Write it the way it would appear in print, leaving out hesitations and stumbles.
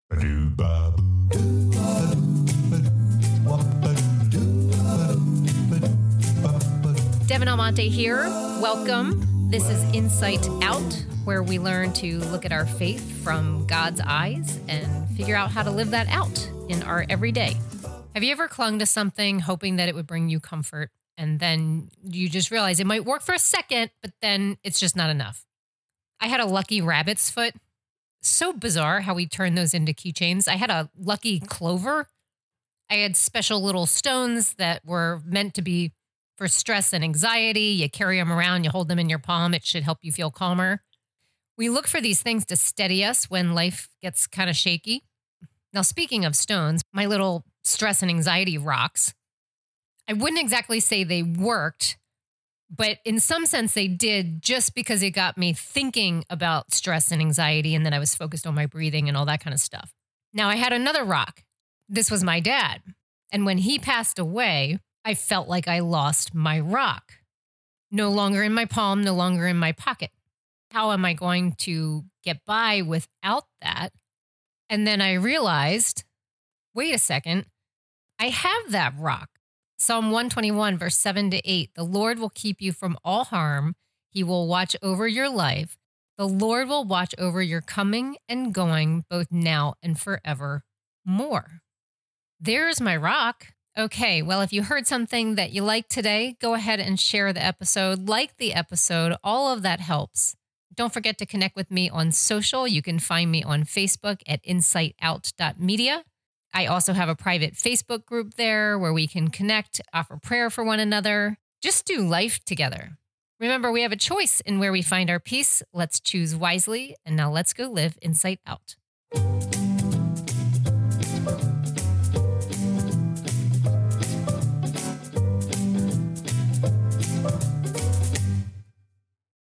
Devin Almonte here. Welcome. This is Insight Out, where we learn to look at our faith from God's eyes and figure out how to live that out in our everyday. Have you ever clung to something hoping that it would bring you comfort, and then you just realize it might work for a second, but then it's just not enough? I had a lucky rabbit's foot. So bizarre how we turn those into keychains. I had a lucky clover. I had special little stones that were meant to be for stress and anxiety. You carry them around, you hold them in your palm. It should help you feel calmer. We look for these things to steady us when life gets kind of shaky. Now, speaking of stones, my little stress and anxiety rocks, I wouldn't exactly say they worked, but in some sense they did, just because it got me thinking about stress and anxiety, and then I was focused on my breathing and all that kind of stuff. Now, I had another rock. This was my dad. And when he passed away, I felt like I lost my rock. No longer in my palm, no longer in my pocket. How am I going to get by without that? And then I realized, wait a second, I have that rock. Psalm 121, verse 7-8, the Lord will keep you from all harm. He will watch over your life. The Lord will watch over your coming and going, both now and forevermore. There's my rock. Okay, well, if you heard something that you liked today, go ahead and share the episode, like the episode. All of that helps. Don't forget to connect with me on social. You can find me on Facebook at insightout.media. I also have a private Facebook group there where we can connect, offer prayer for one another, just do life together. Remember, we have a choice in where we find our peace. Let's choose wisely. And now let's go live Insight Out.